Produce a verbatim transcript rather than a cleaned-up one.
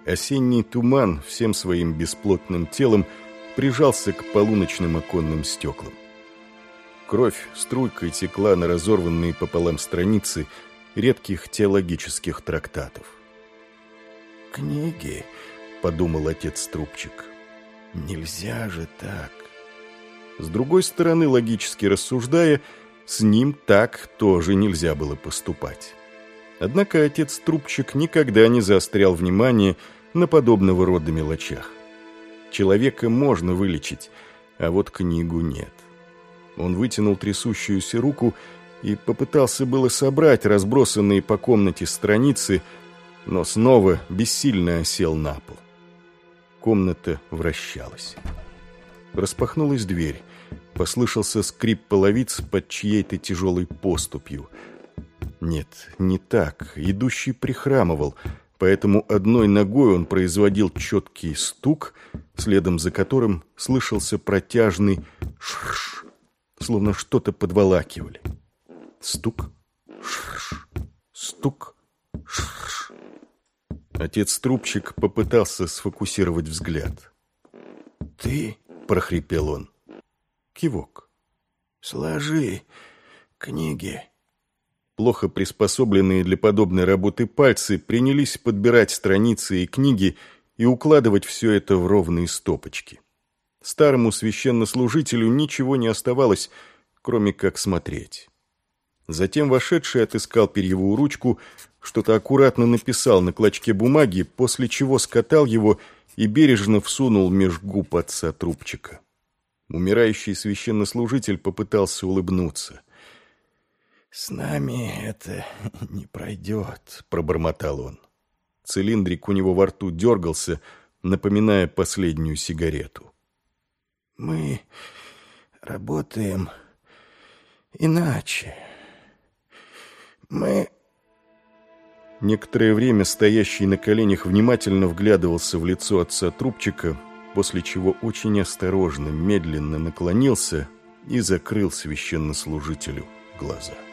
осенний туман всем своим бесплотным телом прижался к полуночным оконным стеклам. Кровь струйкой текла на разорванные пополам страницы редких теологических трактатов. «Книги», — подумал отец Трубчик, — «нельзя же так». С другой стороны, логически рассуждая, с ним так тоже нельзя было поступать. Однако отец Трубчик никогда не заострял внимание на подобного рода мелочах. Человека можно вылечить, а вот книгу нет. Он вытянул трясущуюся руку и попытался было собрать разбросанные по комнате страницы, но снова бессильно осел на пол. Комната вращалась. Распахнулась дверь. Послышался скрип половиц под чьей-то тяжелой поступью. Нет, не так. Идущий прихрамывал, поэтому одной ногой он производил четкий стук, следом за которым слышался протяжный шрш, словно что-то подволакивали. Стук, шрш, стук, шрш. Отец Трубчик попытался сфокусировать взгляд. «Ты?» — прохрипел он. Кивок. «Сложи книги». Плохо приспособленные для подобной работы пальцы принялись подбирать страницы и книги и укладывать все это в ровные стопочки. Старому священнослужителю ничего не оставалось, кроме как смотреть. Затем вошедший отыскал перьевую ручку, что-то аккуратно написал на клочке бумаги, после чего скатал его и бережно всунул меж губ отца Трубчика. Умирающий священнослужитель попытался улыбнуться. «С нами это не пройдет», — пробормотал он. Цилиндрик у него во рту дергался, напоминая последнюю сигарету. «Мы работаем иначе. Мы...» Некоторое время стоящий на коленях внимательно вглядывался в лицо отца Трубчика, после чего очень осторожно, медленно наклонился и закрыл священнослужителю глаза.